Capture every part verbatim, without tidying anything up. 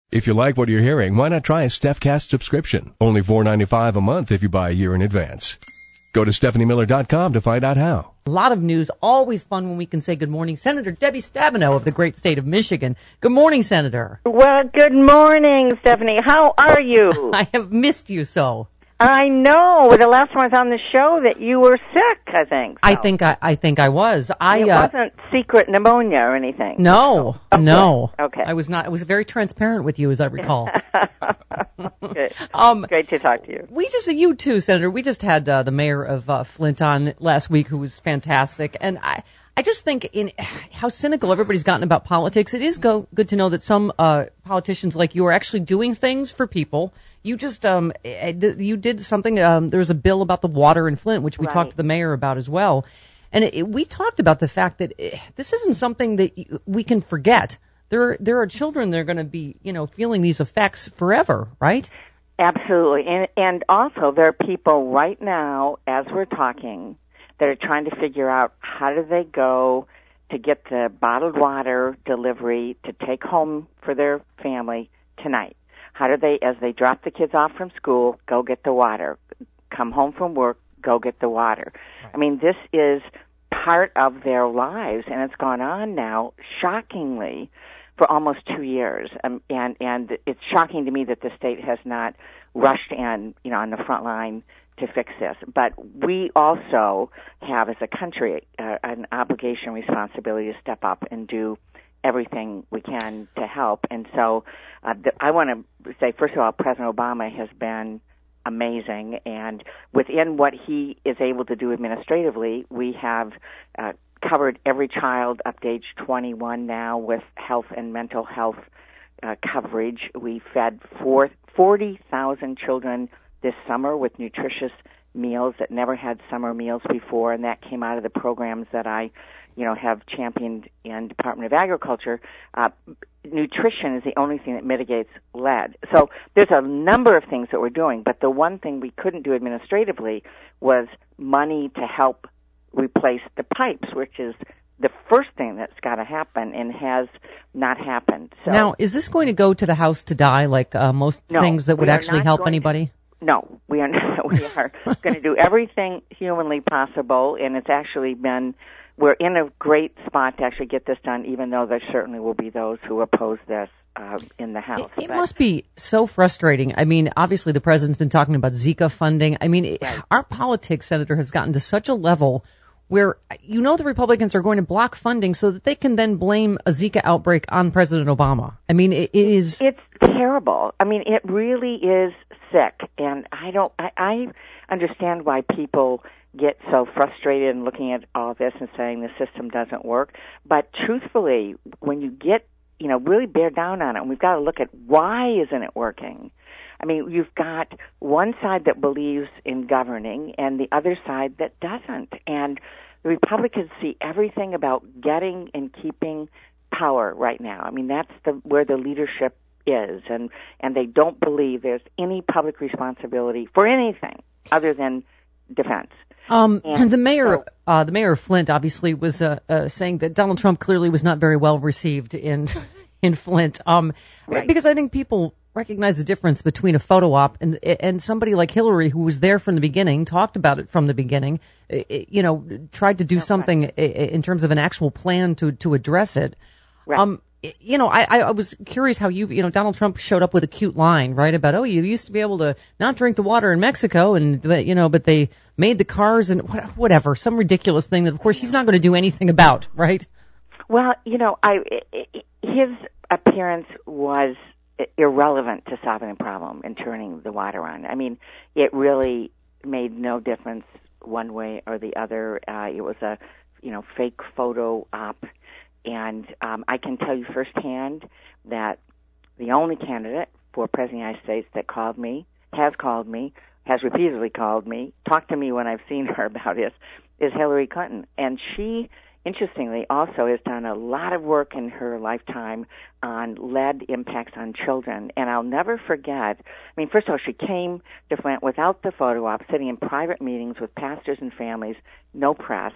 If you like what you're hearing, why not try a StephCast subscription? Only four dollars and ninety-five cents a month if you buy a year in advance. Go to Stephanie Miller dot com to find out how. A lot of news. Always fun when we can say good morning. Senator Debbie Stabenow of the great state of Michigan. Good morning, Senator. Well, good morning, Stephanie. How are you? I have missed you so. I know. The last time I was on the show that you were sick, I think. So. I think I, I think I was. I It uh, wasn't secret pneumonia or anything. No, okay. no. Okay. I was not. I was very transparent with you, as I recall. Good. um, Great to talk to you. We just, you too, Senator. We just had uh, the mayor of uh, Flint on last week, who was fantastic, and I. I just think in how cynical everybody's gotten about politics, it is go, good to know that some uh, politicians like you are actually doing things for people. You just um, you did something. Um, there was a bill about the water in Flint, which we right. talked to the mayor about as well, and it, we talked about the fact that it, this isn't something that we can forget. There, there are children that are going to be, you know, feeling these effects forever, right? Absolutely, and and also there are people right now, as we're talking, that are trying to figure out how do they go to get the bottled water delivery to take home for their family tonight. How do they, as they drop the kids off from school, go get the water? Come home from work, go get the water. Right. I mean, this is part of their lives, and it's gone on now, shockingly, for almost two years. Um, and, and it's shocking to me that the state has not rushed in, you know, on the front line to fix this. But we also have, as a country, uh, an obligation, responsibility to step up and do everything we can to help. And so uh, th- I want to say, first of all, President Obama has been amazing. And within what he is able to do administratively, we have uh, covered every child up to age twenty-one now with health and mental health uh, coverage. We fed four, forty thousand children this summer with nutritious meals that never had summer meals before, and that came out of the programs that I, you know, have championed in Department of Agriculture. Uh, nutrition is the only thing that mitigates lead. So there's a number of things that we're doing, but the one thing we couldn't do administratively was money to help replace the pipes, which is the first thing that's got to happen and has not happened. So, now, is this going to go to the House to die, like uh, most no, things that would actually help anybody? To, no, we are not. We are going to do everything humanly possible, and it's actually been, we're in a great spot to actually get this done, even though there certainly will be those who oppose this uh, in the House. It, it must be so frustrating. I mean, obviously the president's been talking about Zika funding. I mean, it, right. our politics, Senator, has gotten to such a level where, you know, the Republicans are going to block funding so that they can then blame a Zika outbreak on President Obama. I mean, it, it is... It's terrible. I mean, it really is sick. And I don't... I, I understand why people get so frustrated and looking at all this and saying the system doesn't work. But truthfully, when you get, you know, really bear down on it, and we've got to look at why isn't it working? I mean, you've got one side that believes in governing and the other side that doesn't. And the Republicans see everything about getting and keeping power right now. I mean, that's the where the leadership is. And, and they don't believe there's any public responsibility for anything other than defense. Um, and the mayor, so, uh, the mayor of Flint obviously was uh, uh, saying that Donald Trump clearly was not very well received in in Flint. Um, right. Because I think people recognize the difference between a photo op and and somebody like Hillary, who was there from the beginning, talked about it from the beginning, you know, tried to do That's something right. in terms of an actual plan to to address it. Right. Um, you know, I, I was curious how you, you know, Donald Trump showed up with a cute line, right, about, oh, you used to be able to not drink the water in Mexico, and, you know, but they made the cars and whatever, some ridiculous thing that, of course, he's not going to do anything about, right? Well, you know, I his appearance was irrelevant to solving the problem and turning the water on. I mean, it really made no difference one way or the other. Uh, it was a, you know, fake photo op. And um, I can tell you firsthand that the only candidate for President of the United States that called me, has called me, has repeatedly called me, talked to me when I've seen her about this, is Hillary Clinton. And she, interestingly, also has done a lot of work in her lifetime on lead impacts on children. And I'll never forget, I mean, first of all, she came to Flint without the photo op, sitting in private meetings with pastors and families, no press.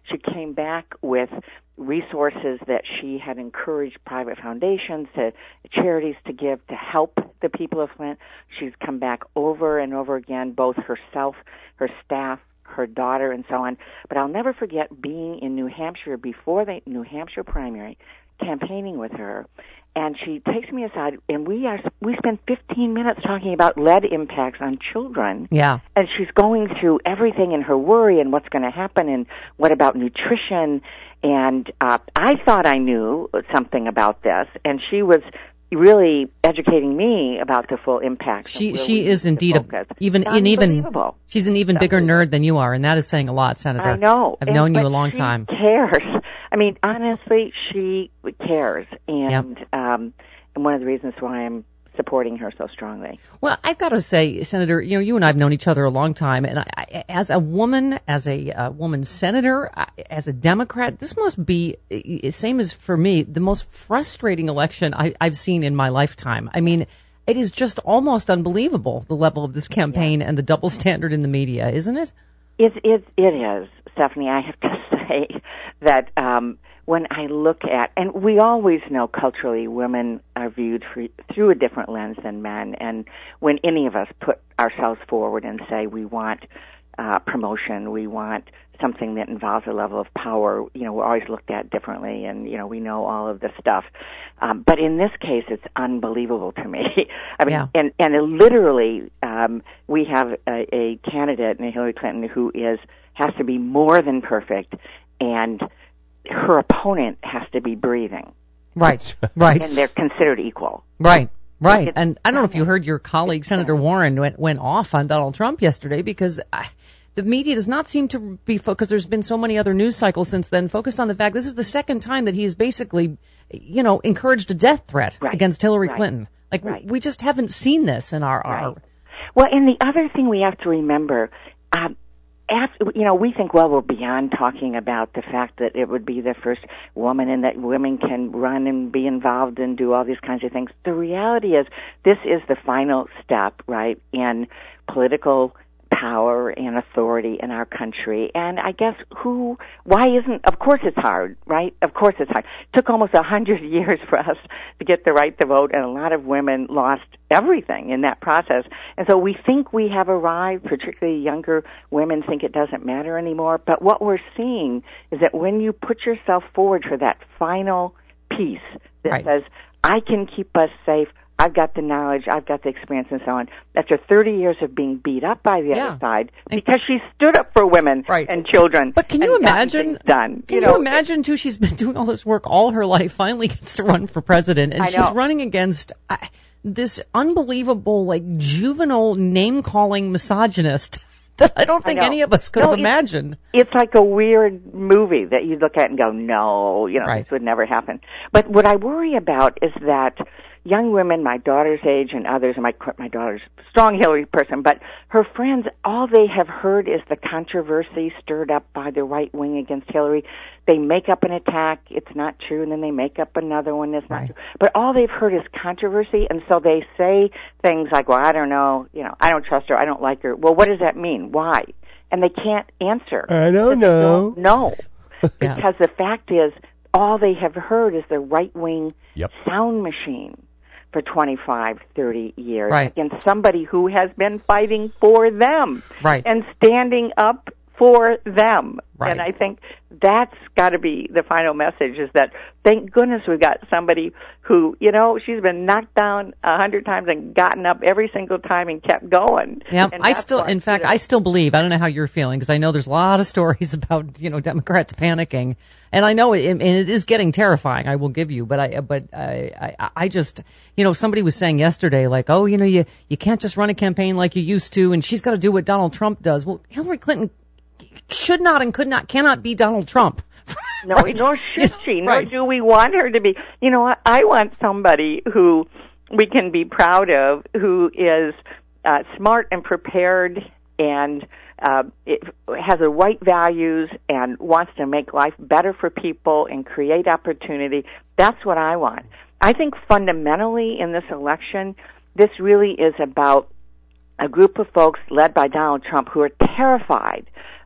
She came back with resources that she had encouraged private foundations, to charities to give to help the people of Flint. She's come back over and over again, both herself, her staff, her daughter, and so on. But I'll never forget being in New Hampshire before the New Hampshire primary, campaigning with her. And she takes me aside, and we are we spend fifteen minutes talking about lead impacts on children. Yeah. And she's going through everything in her worry and what's going to happen, and what about nutrition. And uh, I thought I knew something about this, and she was really educating me about the full impact. She she is indeed a, even an even she's an even bigger nerd than you are, and that is saying a lot, Senator. I know. I've and, known you a long she time. Cares. I mean, honestly, she cares, and yep. um, and one of the reasons why I'm supporting her so strongly. Well, I've got to say, Senator, you know, you and I have known each other a long time, and I, I, as a woman, as a uh, woman senator, I, as a Democrat, this must be, same as for me, the most frustrating election I, I've seen in my lifetime. I mean, it is just almost unbelievable, the level of this campaign yeah. and the double standard in the media, isn't it? It, it, it is, Stephanie. I have to say that um, when I look at, and we always know culturally women are viewed for, through a different lens than men, and when any of us put ourselves forward and say we want uh, promotion, we want something that involves a level of power, you know, we're always looked at differently, and, you know, we know all of this stuff. Um, but in this case, it's unbelievable to me. I mean, yeah. and, and literally, um, we have a, a candidate, Hillary Clinton, who is, has to be more than perfect, and her opponent has to be breathing. Right, right. And they're considered equal. Right. Right, and I don't know if you heard your colleague, Senator Warren, went, went off on Donald Trump yesterday because I, the media does not seem to be, because there's been so many other news cycles since then, focused on the fact this is the second time that he has basically, you know, encoured a death threat right. against Hillary right. Clinton. Like, right. we just haven't seen this in our... Right. our well, and the other thing we have to remember... Um, After, you know, we think, well, we're beyond talking about the fact that it would be the first woman and that women can run and be involved and do all these kinds of things. The reality is this is the final step, right, in political power and authority in our country. And I guess who, why isn't, of course it's hard, right? Of course it's hard. It took almost a hundred years for us to get the right to vote, and a lot of women lost everything in that process. And so we think we have arrived, particularly younger women think it doesn't matter anymore. But what we're seeing is that when you put yourself forward for that final piece that right. says, I can keep us safe, I've got the knowledge, I've got the experience, and so on. After thirty years of being beat up by the yeah. other side, because she stood up for women right. and children. But can you imagine? Done. Can you, you know, imagine too? She's been doing all this work all her life. Finally, gets to run for president, and I she's know. running against uh, this unbelievable, like juvenile name calling misogynist that I don't think I any of us could no, have imagined. It's, it's like a weird movie that you look at and go, no, you know, right. this would never happen. But what I worry about is that young women, my daughter's age and others, and my my daughter's a strong Hillary person, but her friends, all they have heard is the controversy stirred up by the right wing against Hillary. They make up an attack, it's not true, and then they make up another one that's not right. true. But all they've heard is controversy, and so they say things like, well, I don't know, you know, I don't trust her, I don't like her. Well, what does that mean? Why? And they can't answer. I don't know. Don't know. yeah. Because the fact is, all they have heard is the right wing yep. sound machine for twenty-five, thirty years right. against somebody who has been fighting for them right. and standing up for them. Right. And I think that's got to be the final message, is that thank goodness we've got somebody who, you know, she's been knocked down a hundred times and gotten up every single time and kept going. Yeah, and I still, why, in fact, you know, I still believe, I don't know how you're feeling, because I know there's a lot of stories about, you know, Democrats panicking. And I know it, and it is getting terrifying, I will give you, but I, but I, I, I just, you know, somebody was saying yesterday, like, oh, you know, you, you can't just run a campaign like you used to, and she's got to do what Donald Trump does. Well, Hillary Clinton should not and could not, cannot be Donald Trump. No, right. nor should she, nor right. do we want her to be. You know, I, I want somebody who we can be proud of, who is uh, smart and prepared and uh, it has the right values and wants to make life better for people and create opportunity. That's what I want. I think fundamentally in this election, this really is about a group of folks led by Donald Trump who are terrified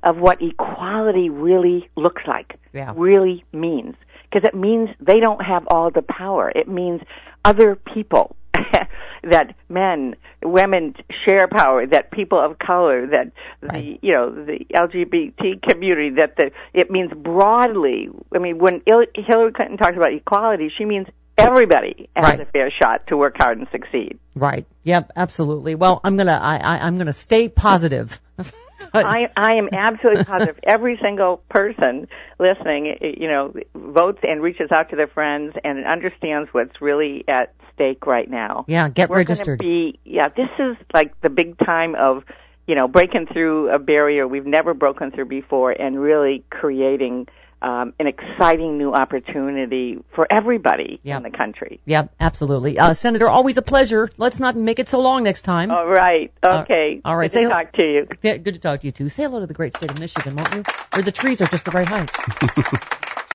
of what equality really looks like, yeah. really means. Because it means they don't have all the power. It means other people, that men, women share power, that people of color, that right. the, you know, the L G B T community, that the, it means broadly. I mean, when Hillary Clinton talks about equality, she means everybody has right. a fair shot to work hard and succeed. Right. Yep, absolutely. Well, I'm going to, I, I, I'm going to stay positive. I, I am absolutely positive every single person listening, you know, votes and reaches out to their friends and understands what's really at stake right now. Yeah, get We're registered. Be, yeah, this is like the big time of, you know, breaking through a barrier we've never broken through before and really creating Um, an exciting new opportunity for everybody yep. in the country. Yeah, absolutely. Uh, Senator, always a pleasure. Let's not make it so long next time. All right. Okay. Uh, all right. Good to Say, talk to you. Yeah, good to talk to you, too. Say hello to the great state of Michigan, won't you? Where the trees are just the right height.